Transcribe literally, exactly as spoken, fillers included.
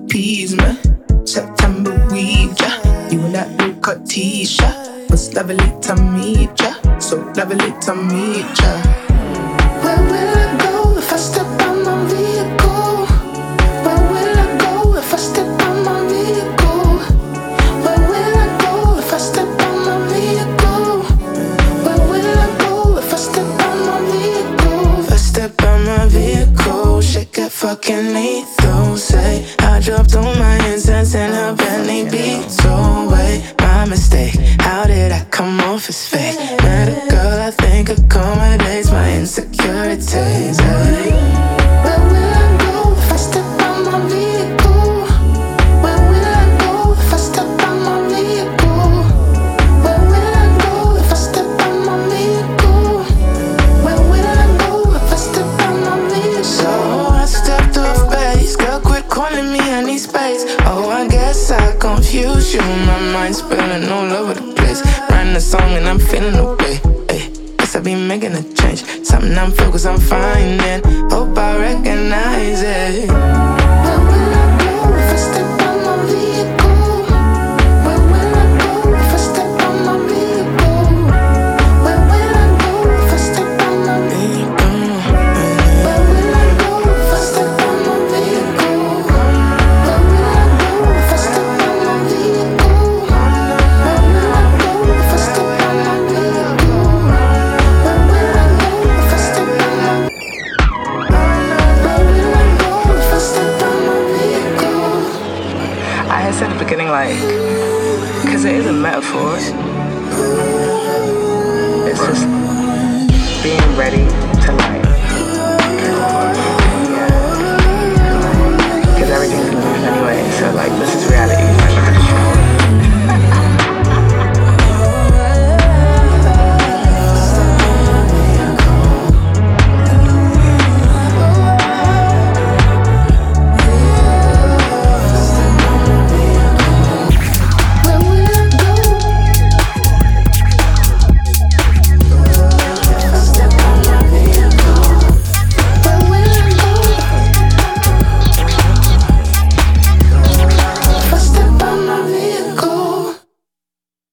appease me. September weed, yeah. You in that new cut t-shirt. Was lovely to meet ya, so lovely to meet ya. Where will I go if I step on my vehicle? Where will I go if I step on my vehicle? Where will I go if I step on my vehicle? Where will I go if I step on my vehicle? If I step on my vehicle, shake it fucking lethal. Say I dropped all my incense and her Bentley beats away. My mistake, how did I come off as fake? Met a girl I think accommodates my insecurities. Hey. Where will I go if I step on my vehicle? Where will I go if I step on my vehicle? Where will I go if I step on my vehicle? Where will I go if I step on my vehicle? So I stepped off base, girl quit calling me, I need space. Oh, I guess I confused you, my mind's spilling all over the place. Writing a song and I'm feeling away. Hey, guess I be making a change. Something I'm focused on finding. Hope I recognize it. Where will I go if I step on my vehicle? Where will I go if I step on my vehicle? Where will I go if I step on my vehicle? Where will I go if I step on my vehicle? Where will I go if I step on my vehicle? Where will I go if I step on my vehicle? Where will I go if I step on my Where will I go if I step on my vehicle? I had said at the beginning, like, cause it is a metaphor. It's just being ready to